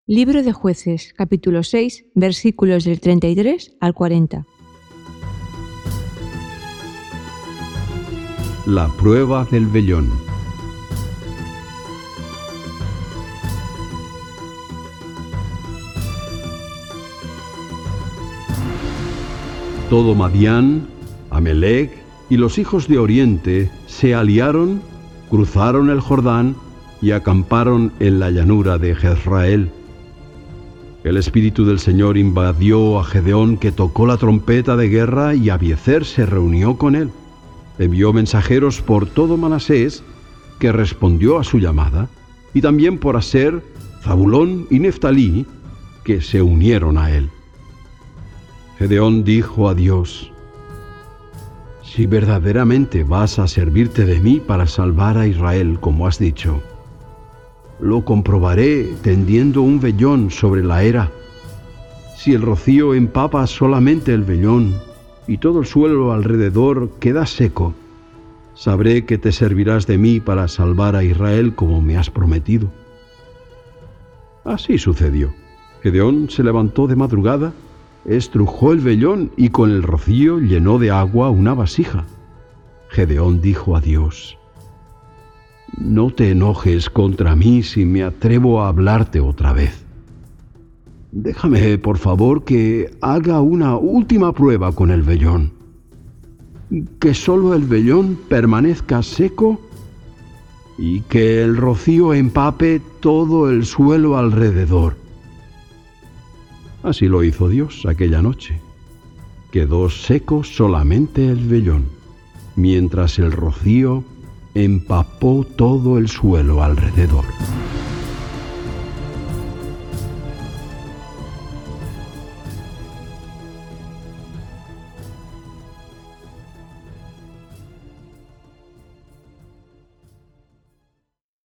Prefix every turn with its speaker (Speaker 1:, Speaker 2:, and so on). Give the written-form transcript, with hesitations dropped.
Speaker 1: Libro de Jueces, capítulo 6, versículos del 33 al 40.
Speaker 2: La prueba del vellón. Todo Madián, Amelec y los hijos de Oriente se aliaron, cruzaron el Jordán y acamparon en la llanura de Jezrael. El Espíritu del Señor invadió a Gedeón, que tocó la trompeta de guerra, y Abiezer se reunió con él. Envió mensajeros por todo Manasés, que respondió a su llamada, y también por Aser, Zabulón y Neftalí, que se unieron a él. Gedeón dijo a Dios: «Si verdaderamente vas a servirte de mí para salvar a Israel, como has dicho, lo comprobaré tendiendo un vellón sobre la era. Si el rocío empapa solamente el vellón y todo el suelo alrededor queda seco, sabré que te servirás de mí para salvar a Israel como me has prometido». Así sucedió. Gedeón se levantó de madrugada, estrujó el vellón y con el rocío llenó de agua una vasija. Gedeón dijo a Dios: «No te enojes contra mí si me atrevo a hablarte otra vez. Déjame, por favor, que haga una última prueba con el vellón. Que solo el vellón permanezca seco y que el rocío empape todo el suelo alrededor». Así lo hizo Dios aquella noche. Quedó seco solamente el vellón, mientras el rocío empapó todo el suelo alrededor.